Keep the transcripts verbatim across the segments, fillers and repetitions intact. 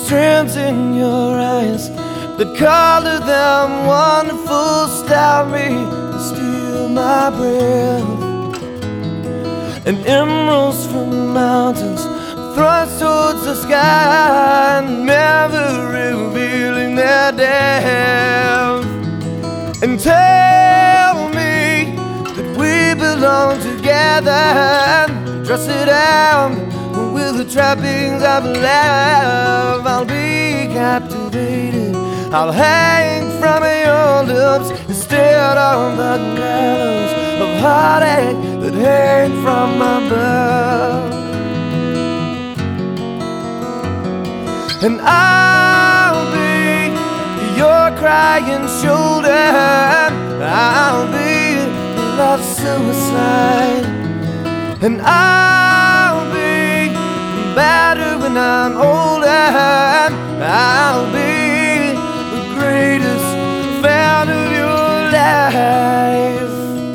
strands in your eyes that color them wonderful, stop me and steal my breath. And emeralds from the mountains thrust towards the sky, never revealing their depth. And tell me that we belong together, and dress it out with the trappings of love. I'll be captivated, I'll hang from your lips instead of the gallows of heartache that hang from above. And I'll be your crying shoulder, I'll be love suicide. And I'll be better when I'm older, I'll be the greatest fan of your life.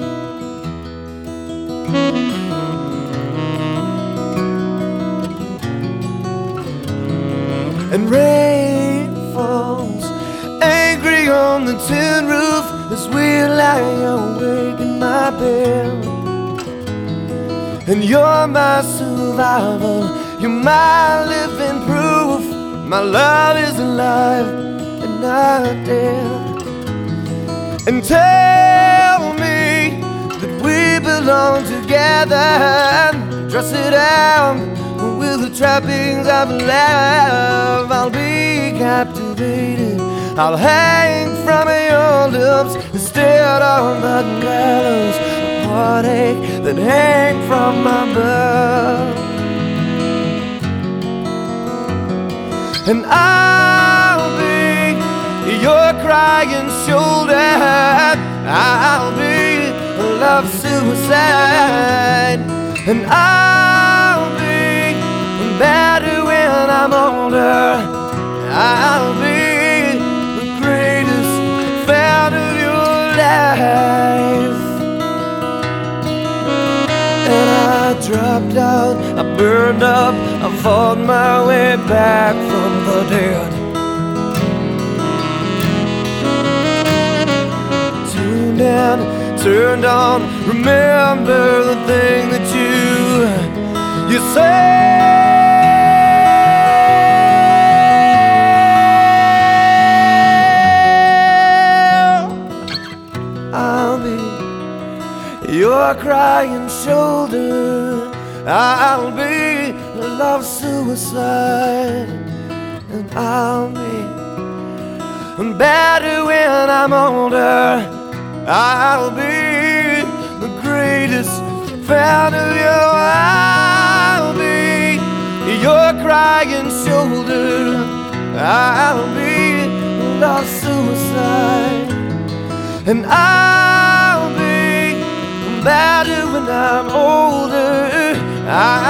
And rain falls angry on the tin roof as we lie awake in my bed. And you're my survival, you're my living proof. My love is alive and not dead. And tell me that we belong together, and dress it out with the trappings of love. I'll be captivated, I'll hang from your lips instead of the gallows of heartache that hang from above. And I'll be your crying shoulder, I'll be love suicide. And I'll be better when I'm older, I'll be the greatest fan of your life. And I dropped out, I burned up, I fought my way back from the dead. Tuned in, turned on, remember the thing that you, you said. I'll be your crying shoulder, I'll be love suicide. And I'll be better when I'm older, I'll be the greatest fan of you. I'll be your crying shoulder, I'll be love suicide. And I'll be better when I'm older, I'll